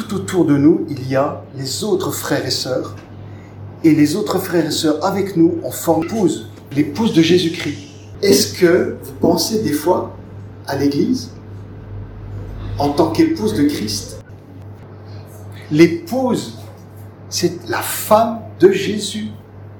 tout autour de nous, il y a les autres frères et sœurs. Et les autres frères et sœurs avec nous, on forme l'épouse de Jésus-Christ. Est-ce que vous pensez des fois à l'Église en tant qu'épouse de Christ? L'épouse, c'est la femme de Jésus.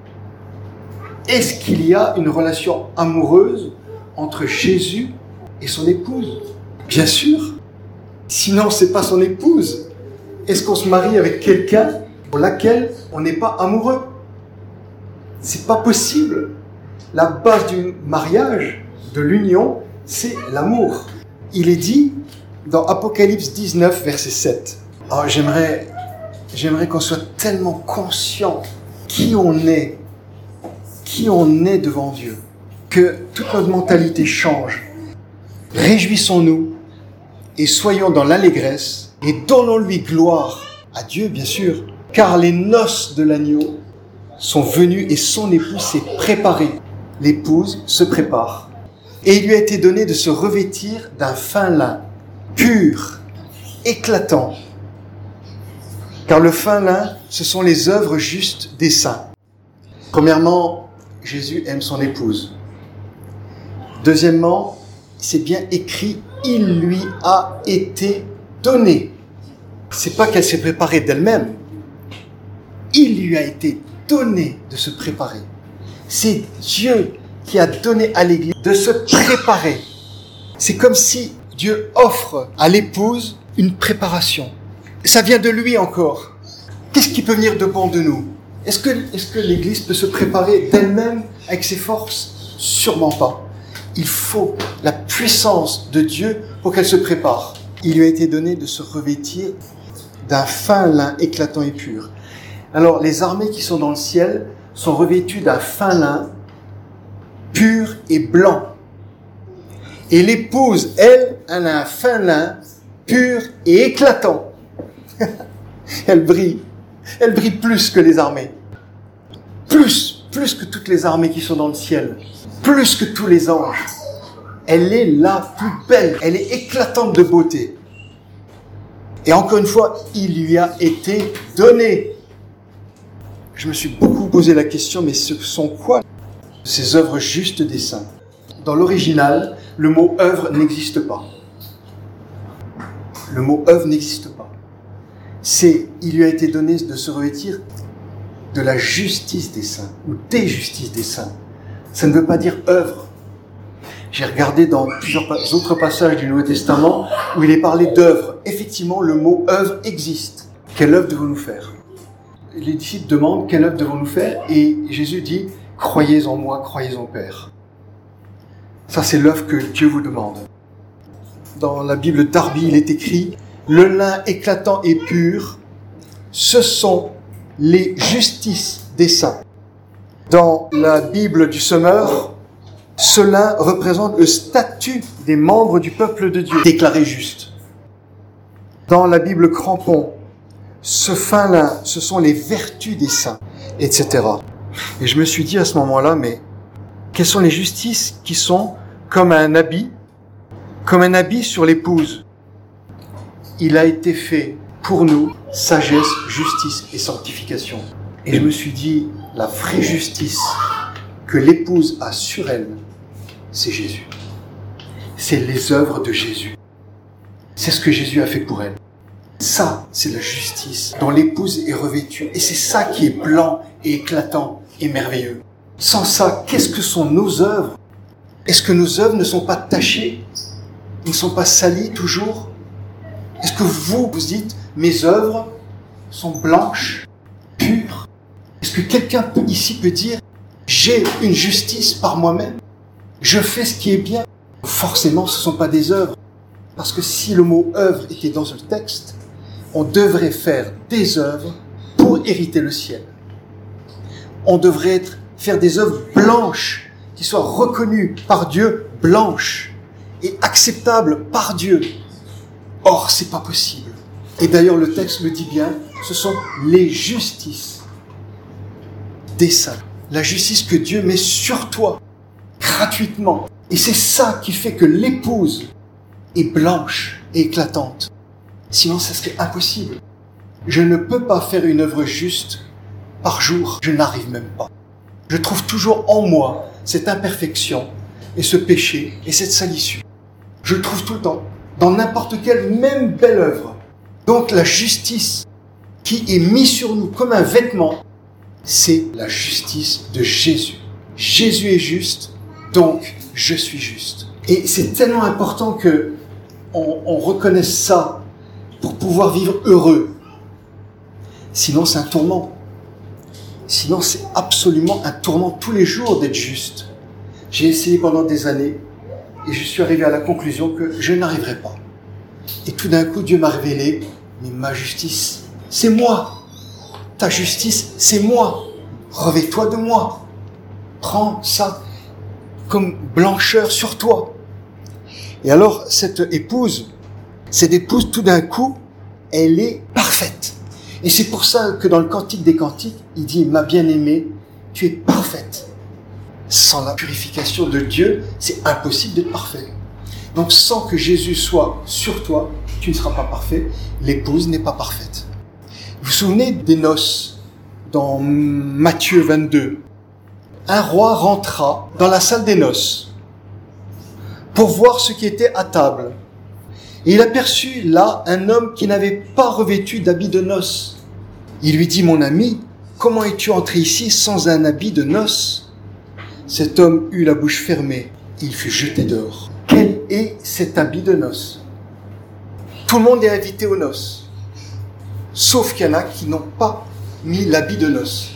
Est-ce qu'il y a une relation amoureuse entre Jésus et son épouse? Bien sûr. Sinon, c'est pas son épouse. Est-ce qu'on se marie avec quelqu'un pour laquelle on n'est pas amoureux? C'est pas possible. La base du mariage, de l'union, c'est l'amour. Il est dit dans Apocalypse 19, verset 7. Oh, j'aimerais qu'on soit tellement conscient qui on est devant Dieu, que toute notre mentalité change. Réjouissons-nous et soyons dans l'allégresse et donnons-lui gloire à Dieu, bien sûr, car les noces de l'agneau sont venues et son épouse s'est préparée. L'épouse se prépare. Et il lui a été donné de se revêtir d'un fin lin, pur, éclatant. Car le fin lin, ce sont les œuvres justes des saints. Premièrement, Jésus aime son épouse. Deuxièmement, c'est bien écrit, il lui a été donné. C'est pas qu'elle s'est préparée d'elle-même. Il lui a été donné de se préparer. C'est Dieu qui a donné à l'Église de se préparer. C'est comme si Dieu offre à l'épouse une préparation. Ça vient de lui encore. Qu'est-ce qui peut venir de bon de nous? Est-ce que l'Église peut se préparer d'elle-même avec ses forces? Sûrement pas. Il faut la puissance de Dieu pour qu'elle se prépare. Il lui a été donné de se revêtir d'un fin lin éclatant et pur. Alors, les armées qui sont dans le ciel sont revêtues d'un fin lin pur et blanc. Et l'épouse, elle a un fin lin pur et éclatant. Elle brille. Elle brille plus que les armées. Plus que toutes les armées qui sont dans le ciel. Plus que tous les anges. Elle est la plus belle. Elle est éclatante de beauté. Et encore une fois, il lui a été donné. Je me suis beaucoup posé la question, mais ce sont quoi ces œuvres justes des saints? Dans l'original, le mot œuvre n'existe pas. Le mot œuvre n'existe pas. Il lui a été donné de se revêtir de la justice des saints, ou des justices des saints. Ça ne veut pas dire œuvre. J'ai regardé dans plusieurs autres passages du Nouveau Testament où il est parlé d'œuvre. Effectivement, le mot œuvre existe. Quelle œuvre devons-nous faire? Les disciples demandent quelle œuvre devons-nous faire, et Jésus dit « Croyez en moi, croyez en Père ». Ça, c'est l'œuvre que Dieu vous demande. Dans la Bible Darby, il est écrit « Le lin éclatant et pur, ce sont les justices des saints ». Dans la Bible du Semeur, ce lin représente le statut des membres du peuple de Dieu, déclarés justes. Dans la Bible Crampon, ce fin lin, ce sont les vertus des saints, etc. Et je me suis dit à ce moment-là, mais quelles sont les justices qui sont comme un habit sur l'épouse? Il a été fait pour nous sagesse, justice et sanctification. Et je me suis dit, la vraie justice que l'épouse a sur elle, c'est Jésus. C'est les œuvres de Jésus. C'est ce que Jésus a fait pour elle. Ça, c'est la justice dont l'épouse est revêtue. Et c'est ça qui est blanc et éclatant et merveilleux. Sans ça, qu'est-ce que sont nos œuvres? Est-ce que nos œuvres ne sont pas tachées? Ne sont pas salies toujours? Est-ce que vous dites, mes œuvres sont blanches, pures? Est-ce que quelqu'un ici peut dire, j'ai une justice par moi-même? Je fais ce qui est bien? Forcément, ce ne sont pas des œuvres. Parce que si le mot œuvre était dans le texte, on devrait faire des œuvres pour hériter le ciel. On devrait faire des œuvres blanches, qui soient reconnues par Dieu, blanches et acceptables par Dieu. Or, c'est pas possible. Et d'ailleurs, le texte le dit bien, ce sont les justices des saints. La justice que Dieu met sur toi, gratuitement. Et c'est ça qui fait que l'épouse est blanche et éclatante. Sinon, ça serait impossible. Je ne peux pas faire une œuvre juste par jour. Je n'arrive même pas. Je trouve toujours en moi cette imperfection et ce péché et cette salissure. Je le trouve tout le temps, dans n'importe quelle, même belle œuvre. Donc la justice qui est mise sur nous comme un vêtement, c'est la justice de Jésus. Jésus est juste, donc je suis juste. Et c'est tellement important que on reconnaisse ça pour pouvoir vivre heureux. Sinon, c'est un tourment. Sinon, c'est absolument un tourment tous les jours d'être juste. J'ai essayé pendant des années et je suis arrivé à la conclusion que je n'arriverai pas. Et tout d'un coup, Dieu m'a révélé, mais ma justice, c'est moi. Ta justice, c'est moi. Revêt-toi de moi. Prends ça comme blancheur sur toi. Et alors, cette épouse, tout d'un coup, elle est parfaite. Et c'est pour ça que dans le Cantique des Cantiques, il dit « Ma bien-aimée, tu es parfaite ». Sans la purification de Dieu, c'est impossible d'être parfait. Donc sans que Jésus soit sur toi, tu ne seras pas parfait. L'épouse n'est pas parfaite. Vous vous souvenez des noces dans Matthieu 22 ? Un roi rentra dans la salle des noces pour voir ce qui était à table. Et il aperçut là un homme qui n'avait pas revêtu d'habit de noces. Il lui dit « Mon ami, comment es-tu entré ici sans un habit de noces ?» Cet homme eut la bouche fermée et il fut jeté dehors. Quel est cet habit de noces ? Tout le monde est invité aux noces, sauf qu'il y en a qui n'ont pas mis l'habit de noces.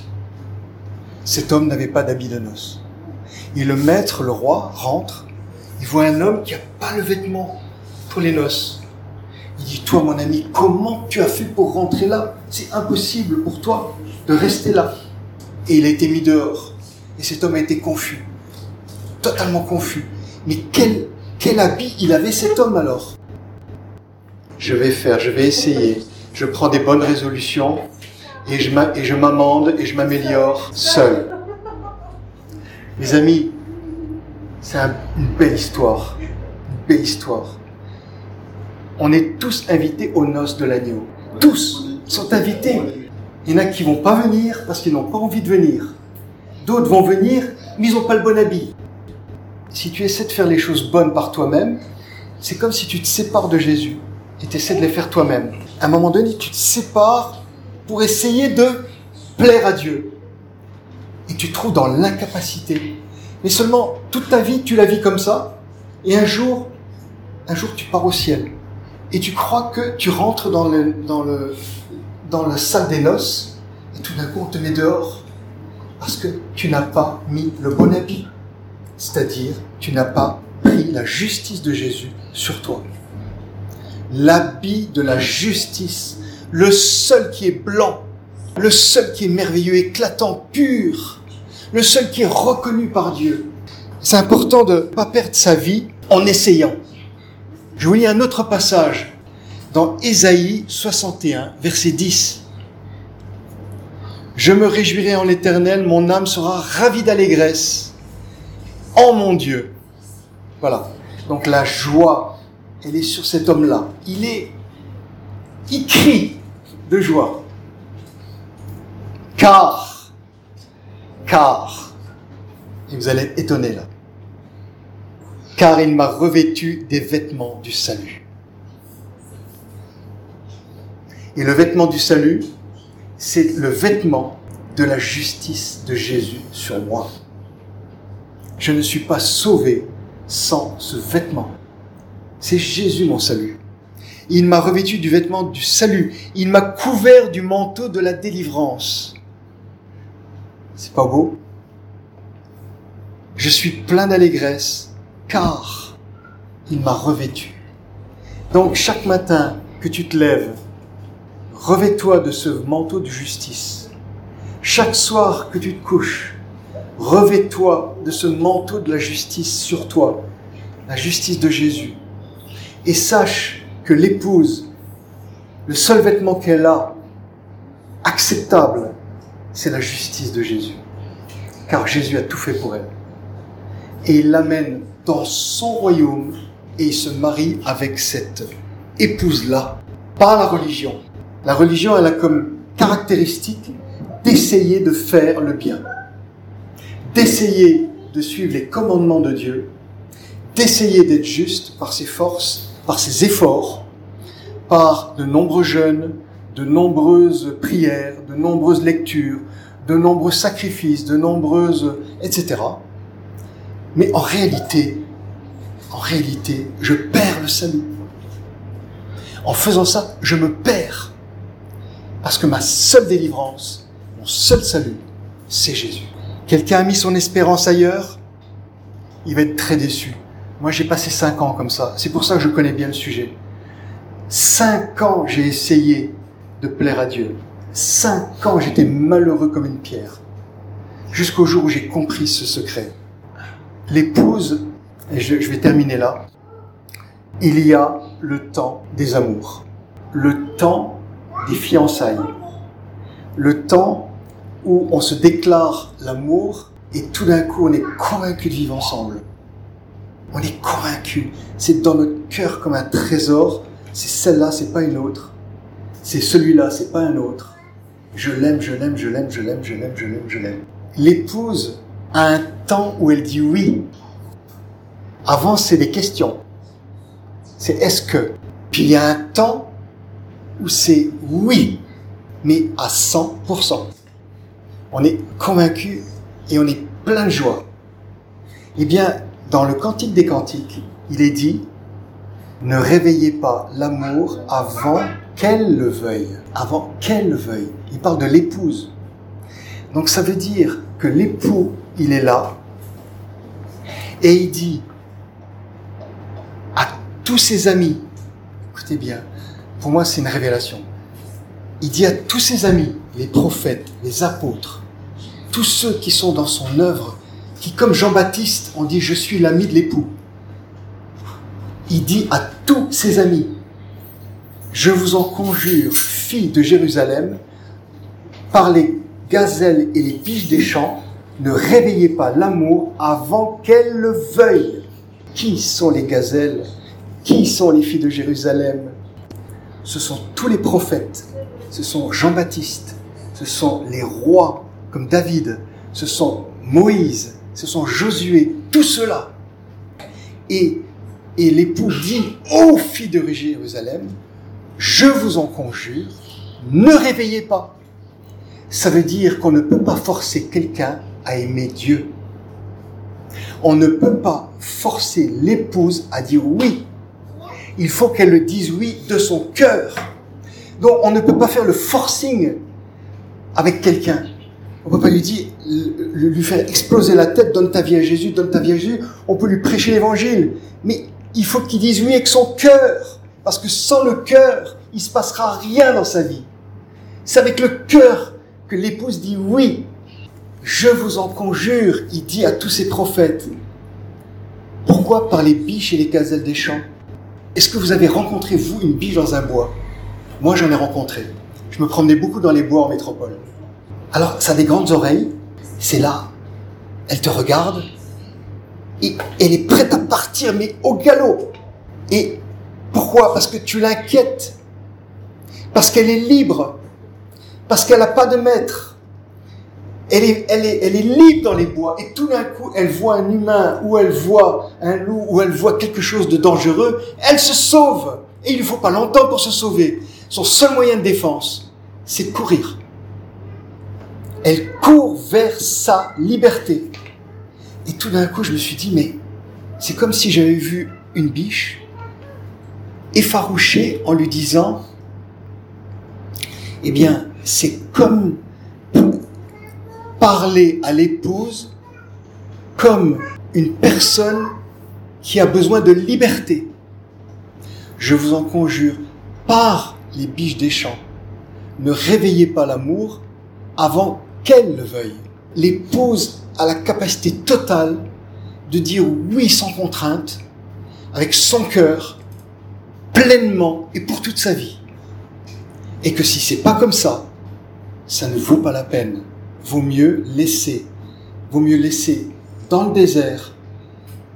Cet homme n'avait pas d'habit de noces. Et le maître, le roi, rentre, il voit un homme qui n'a pas le vêtement pour les noces. Il dit, toi mon ami, comment tu as fait pour rentrer là ? C'est impossible pour toi de rester là. Et il a été mis dehors. Et cet homme a été confus, totalement confus. Mais quel habit il avait cet homme alors ? Je vais essayer. Je prends des bonnes résolutions et je m'amende et je m'améliore seul. Les amis, c'est une belle histoire. Une belle histoire. On est tous invités aux noces de l'agneau. Tous sont invités. Il y en a qui ne vont pas venir parce qu'ils n'ont pas envie de venir. D'autres vont venir, mais ils n'ont pas le bon habit. Si tu essaies de faire les choses bonnes par toi-même, c'est comme si tu te sépares de Jésus et tu essaies de les faire toi-même. À un moment donné, tu te sépares pour essayer de plaire à Dieu. Et tu te trouves dans l'incapacité. Mais seulement, toute ta vie, tu la vis comme ça. Et un jour, tu pars au ciel. Et tu crois que tu rentres dans la salle des noces. Et tout d'un coup, on te met dehors. Parce que tu n'as pas mis le bon habit. C'est-à-dire, tu n'as pas pris la justice de Jésus sur toi. L'habit de la justice, le seul qui est blanc, le seul qui est merveilleux, éclatant, pur, le seul qui est reconnu par Dieu. C'est important de ne pas perdre sa vie en essayant. Je vous lis un autre passage dans Ésaïe 61, verset 10. « Je me réjouirai en l'Éternel, mon âme sera ravie d'allégresse en mon Dieu. » Voilà. Donc la joie, elle est sur cet homme-là. Il crie de joie. Car, et vous allez être étonnés là. Car il m'a revêtu des vêtements du salut. Et le vêtement du salut, c'est le vêtement de la justice de Jésus sur moi. Je ne suis pas sauvé sans ce vêtement. C'est Jésus mon salut. Il m'a revêtu du vêtement du salut. Il m'a couvert du manteau de la délivrance. C'est pas beau ? Je suis plein d'allégresse, car il m'a revêtu. Donc chaque matin que tu te lèves, revêt-toi de ce manteau de justice. Chaque soir que tu te couches, revêt-toi de ce manteau de la justice sur toi, la justice de Jésus. Et sache que l'épouse, le seul vêtement qu'elle a, acceptable, c'est la justice de Jésus. Car Jésus a tout fait pour elle. Et il l'amène dans son royaume et il se marie avec cette épouse-là, par la religion, La religion, elle a comme caractéristique d'essayer de faire le bien, d'essayer de suivre les commandements de Dieu, d'essayer d'être juste par ses forces, par ses efforts, par de nombreux jeûnes, de nombreuses prières, de nombreuses lectures, de nombreux sacrifices, etc. Mais en réalité, je perds le salut. En faisant ça, je me perds. Parce que ma seule délivrance, mon seul salut, c'est Jésus. Quelqu'un a mis son espérance ailleurs, il va être très déçu. Moi, j'ai passé 5 ans comme ça. C'est pour ça que je connais bien le sujet. 5 ans, j'ai essayé de plaire à Dieu. 5 ans, j'étais malheureux comme une pierre. Jusqu'au jour où j'ai compris ce secret. L'épouse, et je vais terminer là, il y a le temps des amours, le temps des fiançailles, le temps où on se déclare l'amour et tout d'un coup on est convaincu de vivre ensemble. On est convaincu, c'est dans notre cœur comme un trésor, c'est celle-là, c'est pas une autre, c'est celui-là, c'est pas un autre. Je l'aime. L'épouse a un temps où elle dit oui. Avant, c'est des questions. C'est est-ce que. Puis il y a un temps où c'est oui, mais à 100%. On est convaincu et on est plein de joie. Eh bien, dans le Cantique des Cantiques, il est dit « Ne réveillez pas l'amour avant qu'elle le veuille. » Avant qu'elle le veuille. Il parle de l'épouse. Donc ça veut dire que l'époux, il est là et il dit à tous ses amis, écoutez bien, pour moi c'est une révélation, il dit à tous ses amis, les prophètes, les apôtres, tous ceux qui sont dans son œuvre, qui comme Jean-Baptiste ont dit « Je suis l'ami de l'époux ». Il dit à tous ses amis « Je vous en conjure, filles de Jérusalem, par les gazelles et les biches des champs, ne réveillez pas l'amour avant qu'elle le veuille. » Qui sont les gazelles? Qui sont les filles de Jérusalem? Ce sont tous les prophètes, ce sont Jean-Baptiste, ce sont les rois comme David, ce sont Moïse, ce sont Josué, tout cela. Et l'époux dit aux filles de Jérusalem, je vous en conjure, ne réveillez pas. Ça veut dire qu'on ne peut pas forcer quelqu'un à aimer Dieu. On ne peut pas forcer l'épouse à dire oui. Il faut qu'elle le dise oui de son cœur. Donc on ne peut pas faire le forcing avec quelqu'un. On ne peut pas lui faire exploser la tête, donne ta vie à Jésus, donne ta vie à Jésus. On peut lui prêcher l'évangile. Mais il faut qu'il dise oui avec son cœur. Parce que sans le cœur, il ne se passera rien dans sa vie. C'est avec le cœur que l'épouse dit oui. Je vous en conjure, il dit à tous ses prophètes. Pourquoi par les biches et les gazelles des champs? Est-ce que vous avez rencontré, vous, une biche dans un bois? Moi, j'en ai rencontré. Je me promenais beaucoup dans les bois en métropole. Alors, ça a des grandes oreilles, c'est là. Elle te regarde et elle est prête à partir, mais au galop. Et pourquoi? Parce que tu l'inquiètes. Parce qu'elle est libre. Parce qu'elle n'a pas de maître. Elle est libre dans les bois. Et tout d'un coup, elle voit un humain, ou elle voit un loup, ou elle voit quelque chose de dangereux. Elle se sauve. Et il ne faut pas longtemps pour se sauver. Son seul moyen de défense, c'est de courir. Elle court vers sa liberté. Et tout d'un coup, je me suis dit, mais c'est comme si j'avais vu une biche effarouchée en lui disant, eh bien, c'est comme parler à l'épouse comme une personne qui a besoin de liberté. Je vous en conjure, par les biches des champs, ne réveillez pas l'amour avant qu'elle le veuille. L'épouse a la capacité totale de dire oui sans contrainte, avec son cœur, pleinement et pour toute sa vie. Et que si c'est pas comme ça, ça ne vaut pas la peine. Vaut mieux laisser dans le désert,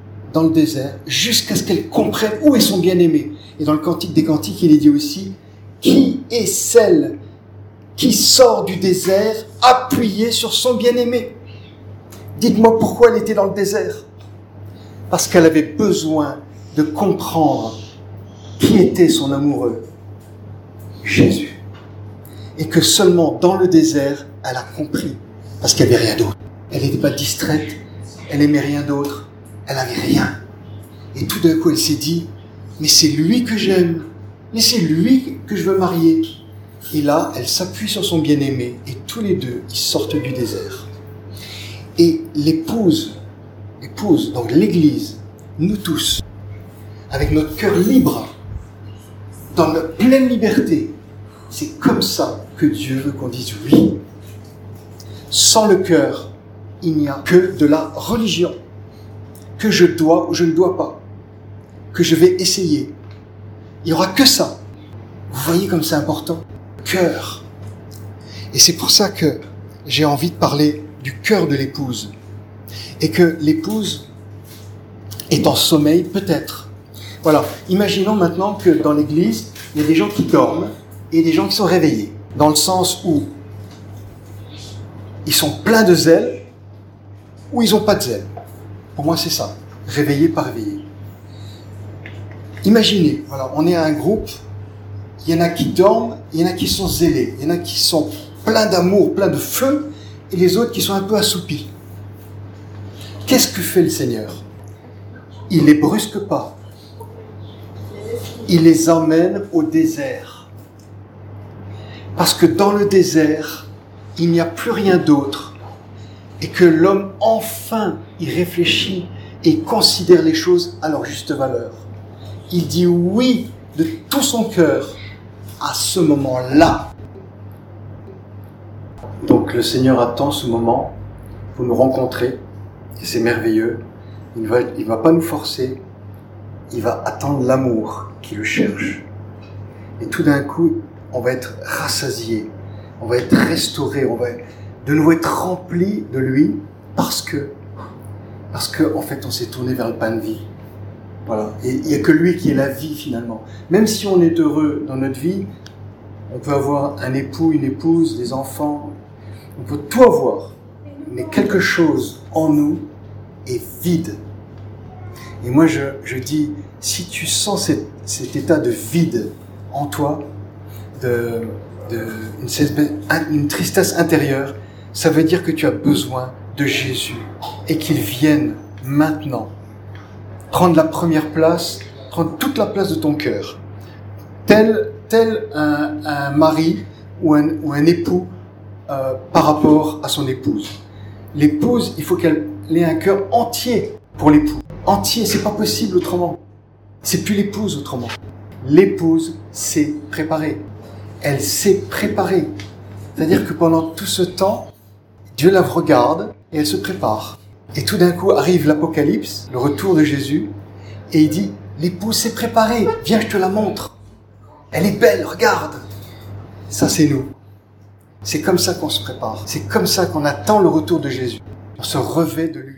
jusqu'à ce qu'elle comprenne où est son bien-aimé. Et dans le Cantique des Cantiques, il est dit aussi, qui est celle qui sort du désert appuyée sur son bien-aimé? Dites-moi pourquoi elle était dans le désert. Parce qu'elle avait besoin de comprendre qui était son amoureux, Jésus. Et que seulement dans le désert, elle a compris. Parce qu'il n'y avait rien d'autre. Elle n'était pas distraite, elle n'aimait rien d'autre, elle n'avait rien. Et tout d'un coup, elle s'est dit, mais c'est lui que j'aime, mais c'est lui que je veux marier. Et là, elle s'appuie sur son bien-aimé, et tous les deux, ils sortent du désert. Et l'épouse, donc l'Église, nous tous, avec notre cœur libre, dans notre pleine liberté, c'est comme ça que Dieu veut qu'on dise oui. Sans le cœur, il n'y a que de la religion, que je dois ou je ne dois pas, que je vais essayer. Il n'y aura que ça. Vous voyez comme c'est important. Cœur. Et c'est pour ça que j'ai envie de parler du cœur de l'épouse. Et que l'épouse est en sommeil, peut-être. Voilà. Imaginons maintenant que dans l'église, il y a des gens qui dorment et des gens qui sont réveillés. Dans le sens où ils sont pleins de zèle ou ils n'ont pas de zèle. Pour moi, c'est ça. Réveillé, pas réveillé. Imaginez, voilà, on est à un groupe, il y en a qui dorment, il y en a qui sont zélés, il y en a qui sont pleins d'amour, pleins de feu, et les autres qui sont un peu assoupis. Qu'est-ce que fait le Seigneur? Il ne les brusque pas. Il les emmène au désert. Parce que dans le désert, il n'y a plus rien d'autre. Et que l'homme, enfin, y réfléchit et considère les choses à leur juste valeur. Il dit oui de tout son cœur à ce moment-là. Donc le Seigneur attend ce moment pour nous rencontrer. Et c'est merveilleux. Il ne va pas nous forcer. Il va attendre l'amour qui le cherche. Et tout d'un coup, on va être rassasié. On va être restauré. On va de nouveau être rempli de lui parce que en fait, on s'est tourné vers le pain de vie. Voilà. Et il n'y a que lui qui est la vie finalement. Même si on est heureux dans notre vie, on peut avoir un époux, une épouse, des enfants, on peut tout avoir. Mais quelque chose en nous est vide. Et moi je dis, si tu sens cet état de vide en toi, une tristesse intérieure, ça veut dire que tu as besoin de Jésus et qu'il vienne maintenant prendre la première place, prendre toute la place de ton cœur, tel un mari ou un époux par rapport à son épouse. L'épouse, il faut qu'elle ait un cœur entier pour l'époux. Entier, c'est pas possible autrement. C'est plus l'épouse autrement. L'épouse s'est préparée. Elle s'est préparée. C'est-à-dire que pendant tout ce temps, Dieu la regarde et elle se prépare. Et tout d'un coup arrive l'Apocalypse, le retour de Jésus, et il dit, l'épouse s'est préparée, viens je te la montre. Elle est belle, regarde. Ça c'est nous. C'est comme ça qu'on se prépare. C'est comme ça qu'on attend le retour de Jésus. On se revêt de lui.